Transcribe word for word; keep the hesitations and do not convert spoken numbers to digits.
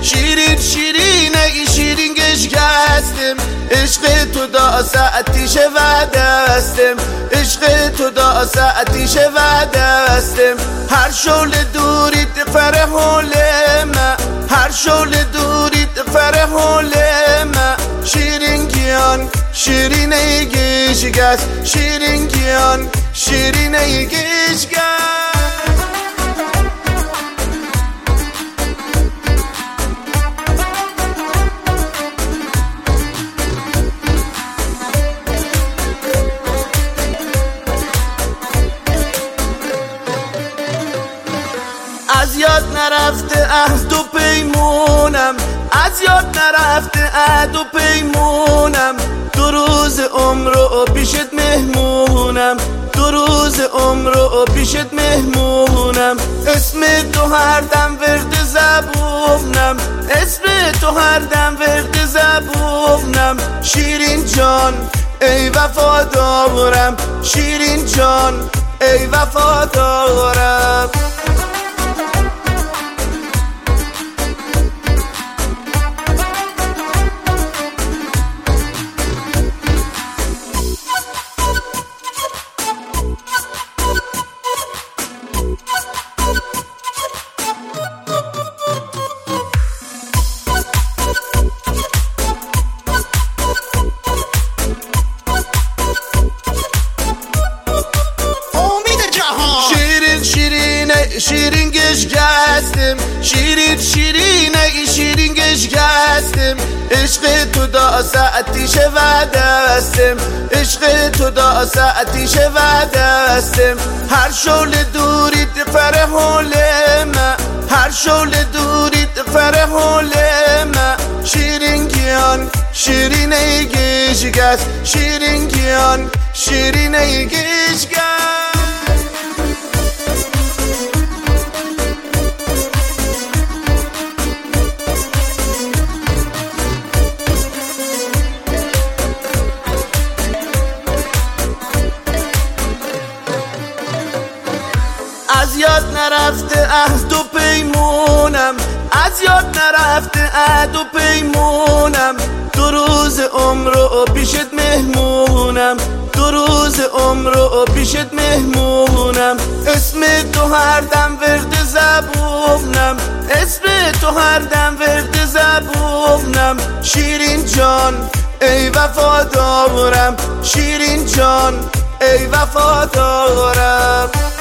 شیرین شیرینه ای شیرین گشگستم عشق تو دا ساعتیشه و دستم عشق تو دا ساعتیشه و دستم هر شول دوریت فره حولمه هر شول دوریت فره حولمه شیرین گیان شیرین ای گشگست شیرین گیان شیرین ای گشگست از یاد نرفته عهد و پیمونم از یاد نرفته عهد و پیمونم دو روز عمر رو پیشت مهمونم دو روز عمر رو پیشت مهمونم اسم تو هر دم ورد زبونم اسم تو هر دم ورد زبونم شیرین جان ای وفادارم شیرین جان ای وفادارم شیرین گشگستم شیرین شیرینه ای شیرین گشگستم عشق تو دا ساعتیشه و دستم عشق تو دا ساعتیشه و دستم هر شول دوریت فره حولمه هر شول دوریت فره حولمه شیرین گیان شیرین ای گشگست شیرین گیان شیرین ای گشگست از یاد نرفته عهد و پیمونم از یاد نرفته عهد و پیمونم دو روز عمر رو پیشت مهمونم دو روز عمر رو پیشت مهمونم اسم تو هر دم ورد زبونم اسم تو هر دم ورد زبونم شیرین جان ای وفادارم شیرین جان ای وفادارم